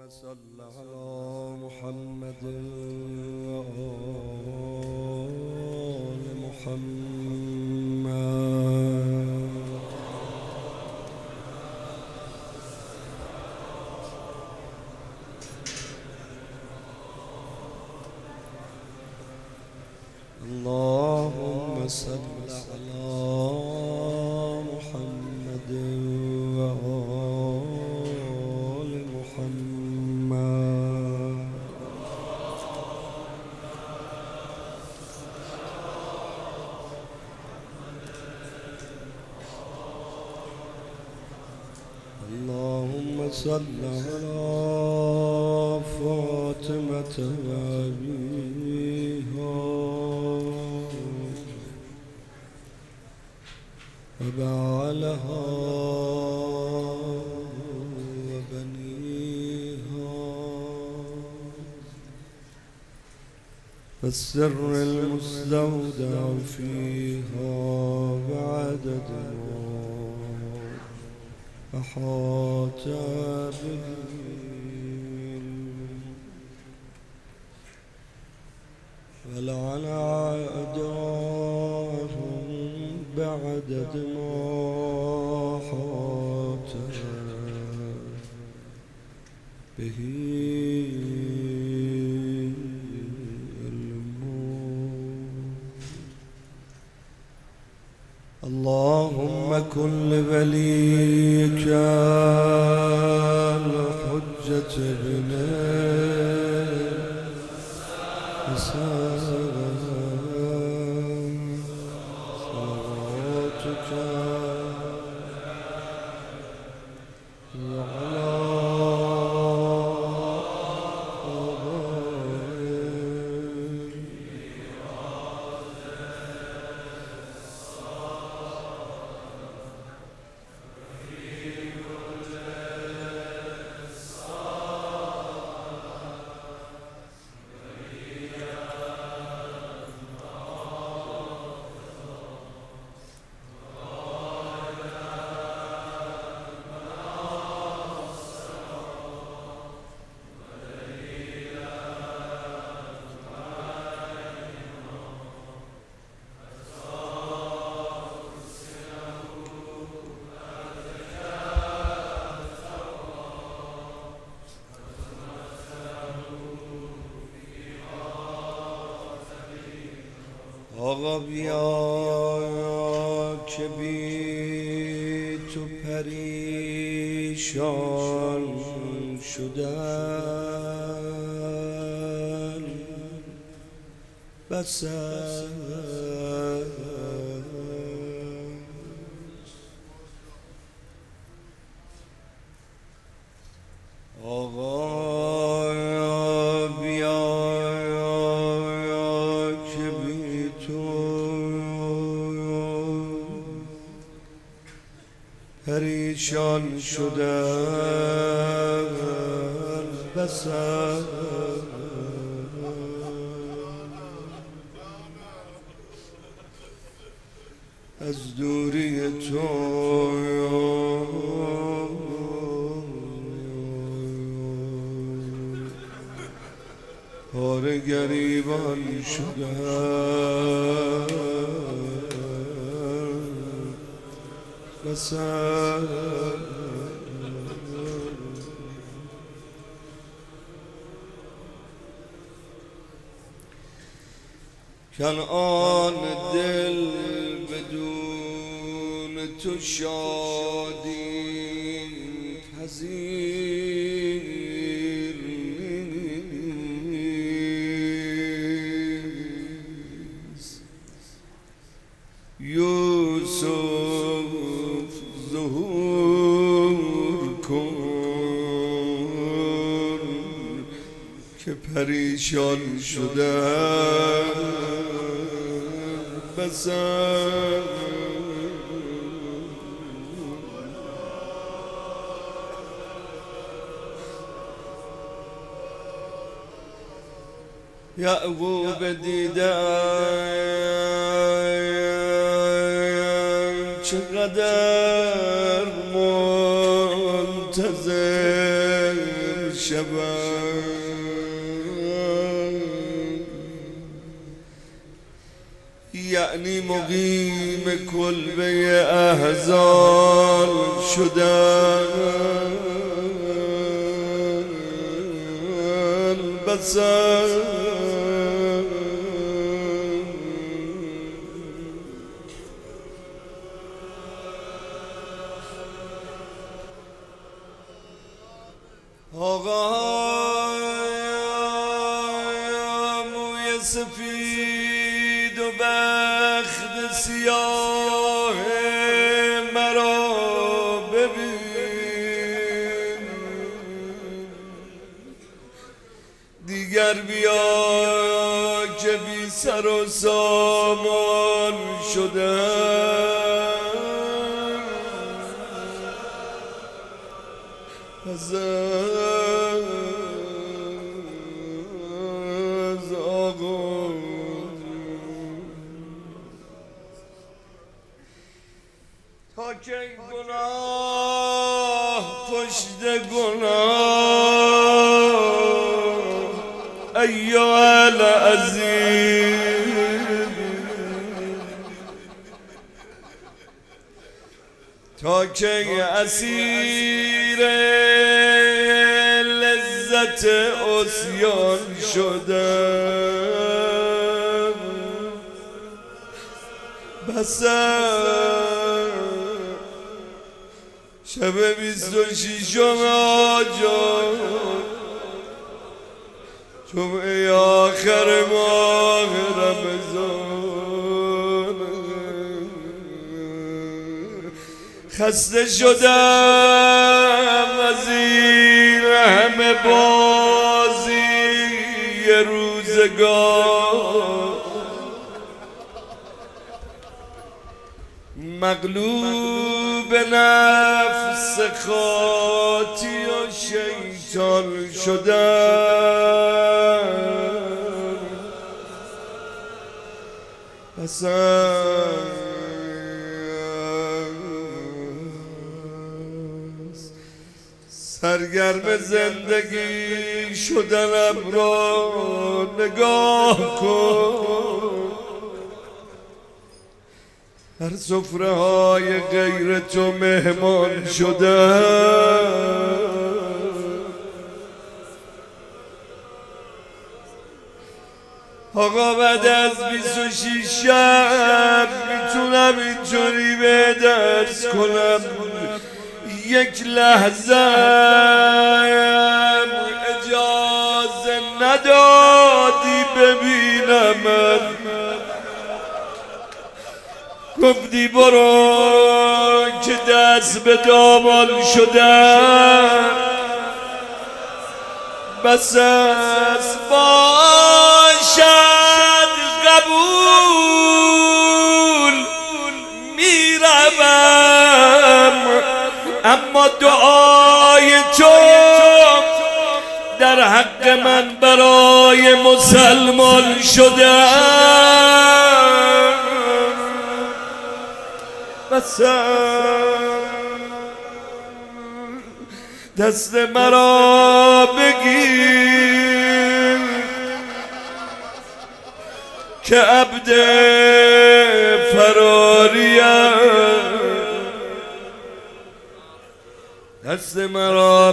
صل على محمد وآل محمد. اللهم صل على محمد وآل محمد. اللهم صل على فاطمة وأبيها وبعلها وبنيها والسر المستودع فيها بعدد ما أحاط به. ولعن أعداءهم بعدد ما أحاط به اللهم كن لوليك الحجة بن صلواتك وعلى آقا بیا که بی تو پریشان شدن بس آقا پریشان شدن بس از دوری تو پاره گریبان شدن بس کنعان دل بدون تو شادی پذیر نیست. یوسف ظهور کن که پریشان شده بس یعقوب دیدم چقدر منتظر شود یعنی مقیم کلبه احزان شدن بسن موی سفید و بخت سیاه مرا ببین دیگر بیا که بی سر و سامان شدم از آغاز تا که گناه پشت گناه ایها العزیز تا که اسیر لذت عصیان شدم بس شب 26 آجان جمعه آخر ماه رمضان خسته شدم از این همه بازی روزگار مغلوب نفس خاطی و شیطان شدم سرگرم زندگی شدنم را نگاه کن هر سفره های غیر تو مهمان شدم آقا بعد از 26 شب میتونم اینجوری به درس کنم یک لحظه اجازه ندادی ببینم گفتی برو که دست به دامان شدم بس از باشد قبول میروم اما دعای تو در حق من برای مسلمان شدم بس دست مرا بگیر که عبد فراریم دست مرا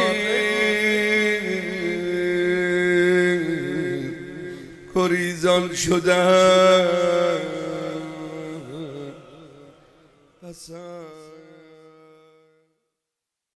بگیر گریزان شدم